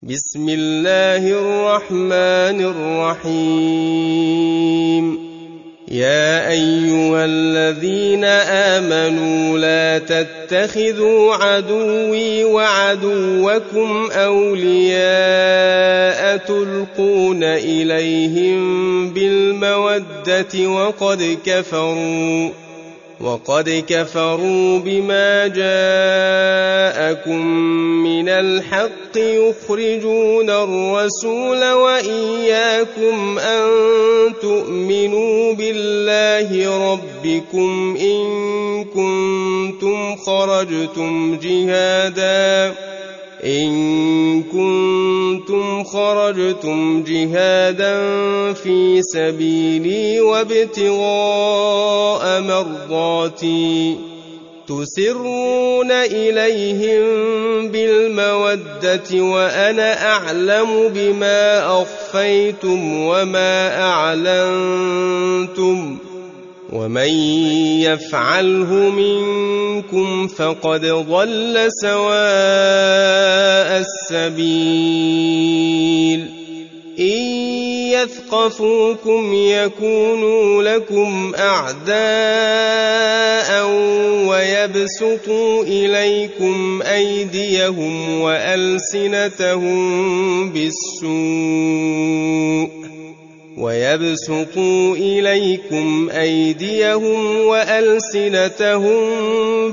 بسم الله الرحمن الرحيم. يا أيها الذين آمنوا لا تتخذوا عدوي وعدوكم أولياء تلقون إليهم بالمودة وقد كفروا بما جاءكم من الحق يخرجون الرسول وإياكم أن تؤمنوا بالله ربكم إن كنتم خرجتم جهادا في سبيلي وابتغاء مرضاتي تسرون إليهم بالمودة وأنا أعلم بما أخفيتم وما أعلنتم ومن يفعله منكم فقد ضل سواء السبيل. إن يثقفوكم يكونوا لكم أعداء ويبسطوا إليكم أيديهم وألسنتهم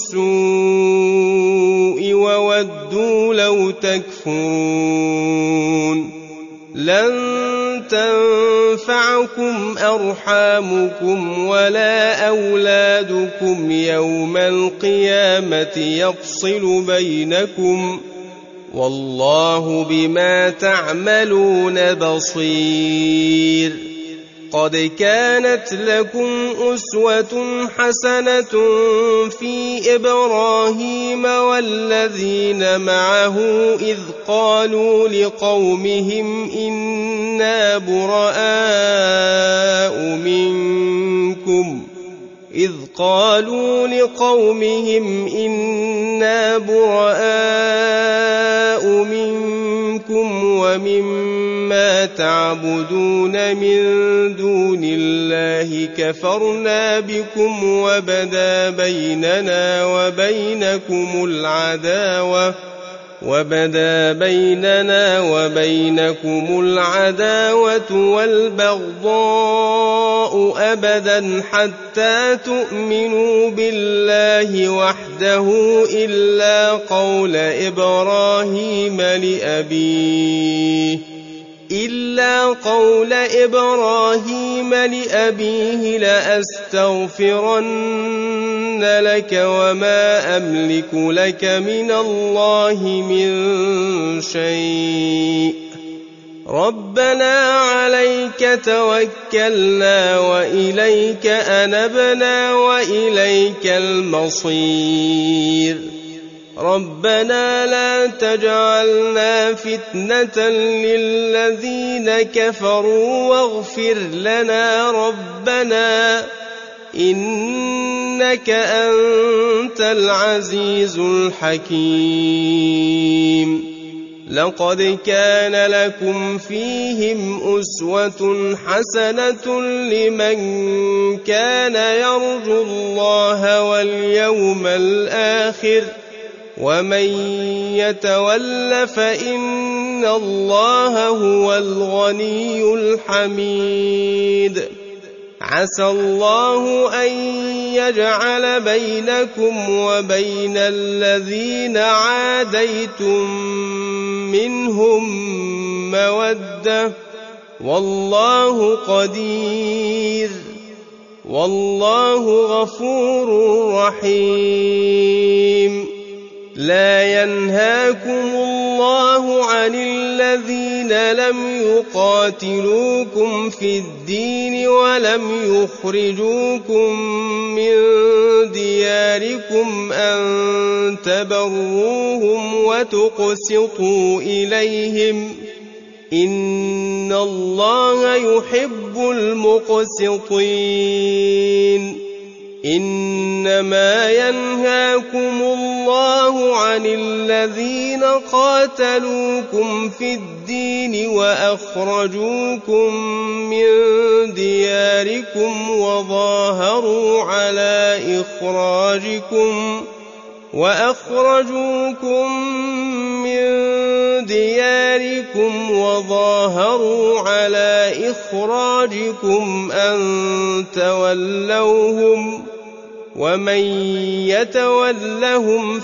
بالسوء وودوا لو تكفرون. لن تنفعكم أرحامكم ولا أولادكم يوم القيامة يفصل بينكم والله بما تعملون بصير. قد كانت لكم أسوة حسنة في إبراهيم والذين معه إذ قالوا لقومهم إنا براء منكم ومما تعبدون من دون الله كفرنا بكم وبدا بيننا وبينكم العداوة والبغضاء أبدا حتى تؤمنوا بالله وحده إلا قول إبراهيم لأبيه لأستغفرن لك وما أملك لك من الله من شيء. ربنا عليك توكلنا وإليك أنبنا وإليك المصير. ربنا لا تجعلنا فتنة للذين كفروا واغفر لنا ربنا إنك أنت العزيز الحكيم. لقد كان لكم فيهم أسوة حسنة لمن كان يرجو الله واليوم الآخر ومن يتول فإن الله هو الغني الحميد. عسى الله أن يجعل بينكم وبين الذين عاديتم منهم مودة والله قدير والله غفور رحيم. لا ينهاكم الله عن الذين لم يقاتلوكم في الدين ولم يخرجوكم من دياركم أن تبروهم وتقسطوا إليهم إن الله يحب المقسطين. إنما ينهاكم الله الله عن الذين قاتلوكم في الدين وأخرجوكم من دياركم وظاهروا على إخراجكم أن تولوهم ومن يتولهم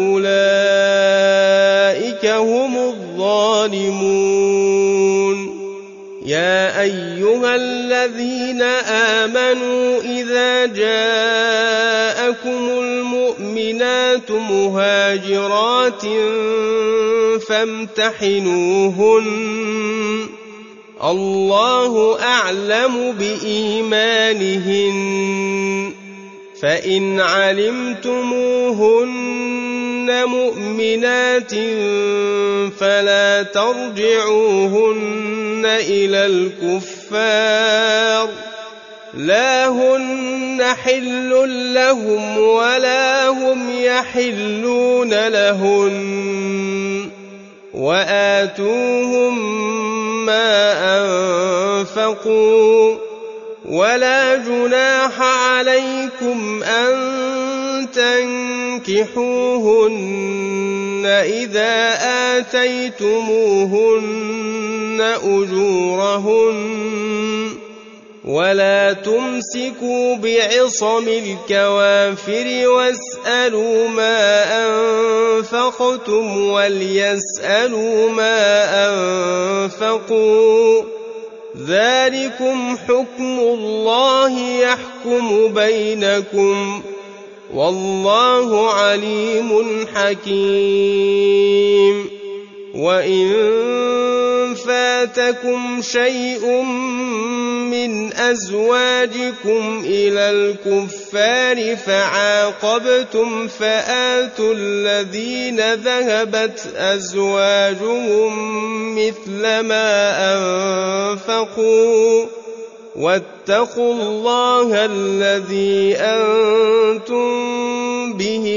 فأولئك هم الظالمون يا أيها الذين آمنوا إذا جاءكم المؤمنات مهاجرات فامتحنوهن الله أعلم بإيمانهن فإن علمتموهن مؤمنات فلا ترجعوهن إلى الكفار لا هن حل لهم ولا هم يحلون لهن وآتوهم ما أنفقوا ولا جناح عليكم أن تنكحوهن إذا آتيتموهن أجورهن ولا تمسكوا بعصم الكوافر واسألوا ما أنفقتم وليسألوا ما أنفقوا ذلكم حكم الله يحكم بينكم والله عليم حكيم وإن فاتكم شيء من أزواجكم إلى الكفار فعاقبتم فآتوا الذين ذهبت أزواجهم مثل ما أنفقوا واتقوا الله الذي أنتم به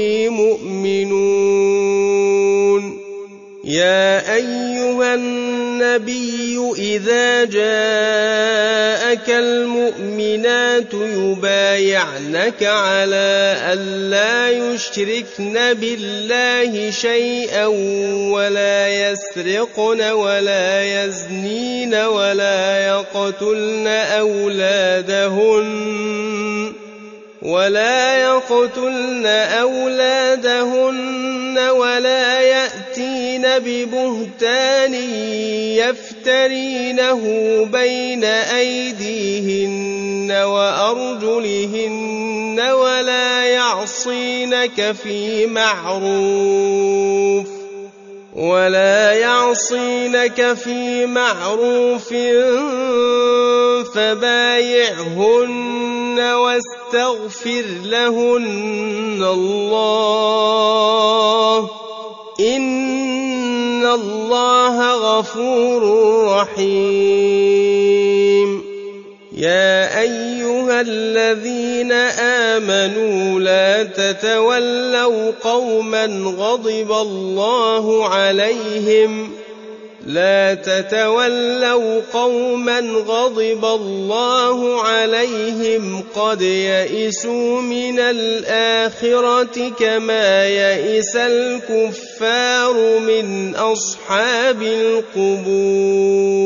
مؤمنون يا أيها النبي إذا جاءك المؤمنات يبايعنك على ألا يشركن بالله شيئا ولا يسرقن ولا يزنين ولا يقتلن أولادهن ولا يأتين ببهتان يفترينه بين أيديهن وأرجلهن ولا يعصينك في معروف فبايعهن واستغفر لهن الله إن الله غفور رحيم يا أيها الذين آمنوا لا تتولوا قوما غضب الله عليهم قد يئسوا من الآخرة كما يئس الكفار من أصحاب القبور